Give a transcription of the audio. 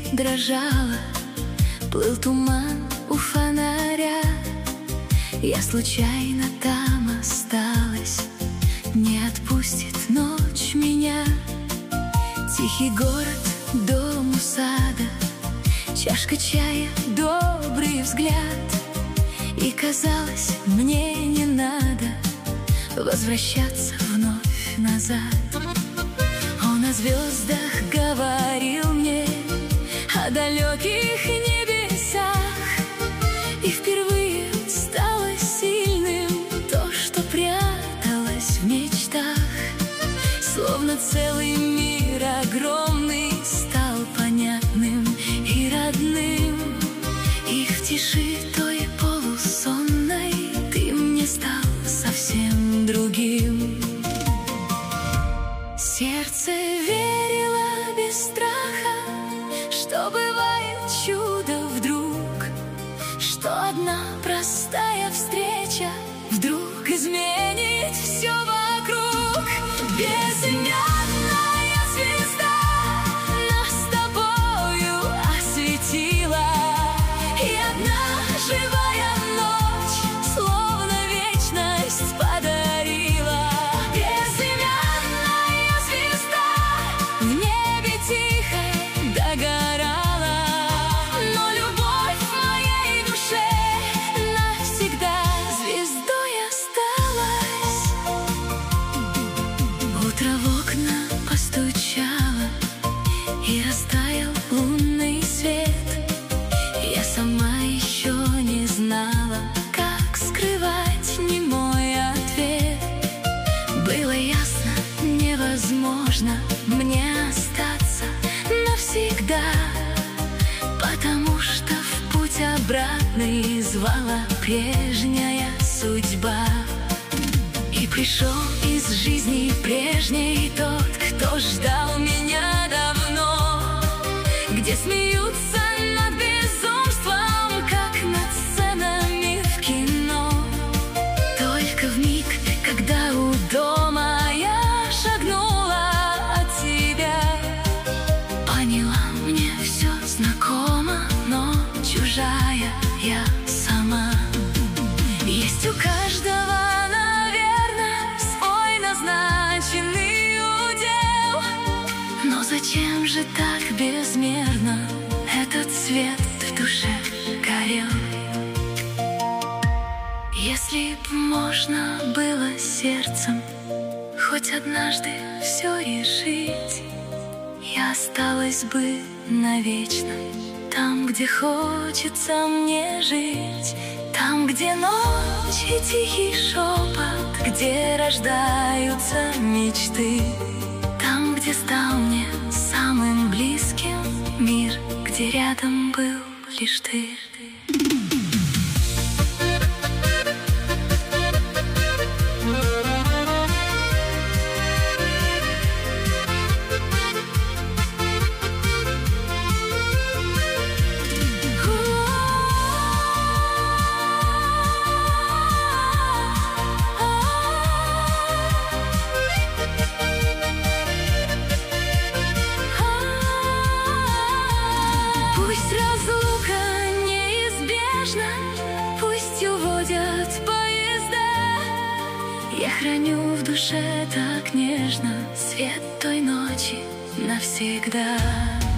дрожала, плыл туман у фонаря. Я случайно там осталась, не отпустит ночь меня. Тихий город, дом у сада, чашка чая, добрый взгляд. И казалось, мне не надо возвращаться вновь назад. Он о звездах говорил мне, о далеких небесах. И впервые стало сильным то, что пряталось в мечтах. Словно целый мир огромный стал понятным и родным. И в тиши той полусонной ты мне стал совсем другим. Сердце верило без страха, что бывает чудо вдруг, что одна простая встреча вдруг изменит все вокруг. Безымянная звезда нас с тобою осветила, и одна живая ночь словно вечность подарила. Безымянная звезда в небе тихо догорала, но любовь в моей душе навсегда звездой осталась. Утро в окна постучало, и растаял лунный свет. Я сама еще не знала, как скрывать немой ответ. Было ясно, невозможно мне остаться навсегда, потому что в путь обратный звала прежняя судьба. И пришел из жизни прежней тот, кто ждал меня давно, где смеются над безумством, как над сценами в кино. Только в миг, когда у дома я шагнула от тебя, поняла, мне все знакомо, но чужая я сама. Есть у каждого, наверное, свой назначенный удел, но зачем же так безмерно этот свет в душе горел? Если б можно было сердцем хоть однажды все решить, я осталась бы навечно там, где хочется мне жить. Там, где ночь и тихий шепот, где рождаются мечты. Там, где стал мне самым близким мир, где рядом был лишь ты. Пусть разлука неизбежна, пусть уводят поезда, я храню в душе так нежно свет той ночи навсегда.